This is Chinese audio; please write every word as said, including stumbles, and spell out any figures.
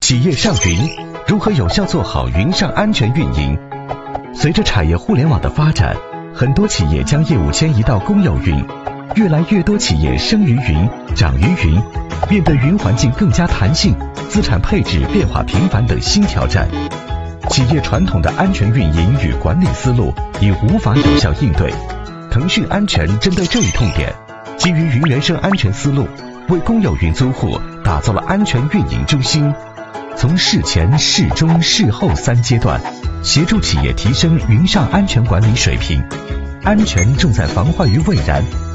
企业上云，如何有效做好云上安全运营？随着产业互联网的发展，很多企业将业务迁移到公有云，越来越多企业生于云，长于云。面对云环境更加弹性、资产配置变化频繁等新挑战，企业传统的安全运营与管理思路已无法有效应对。腾讯安全针对这一痛点，基于云原生安全思路，为公有云租户打造了安全运营中心，从事前、事中、事后三阶段，协助企业提升云上安全管理水平。安全重在防患于未然。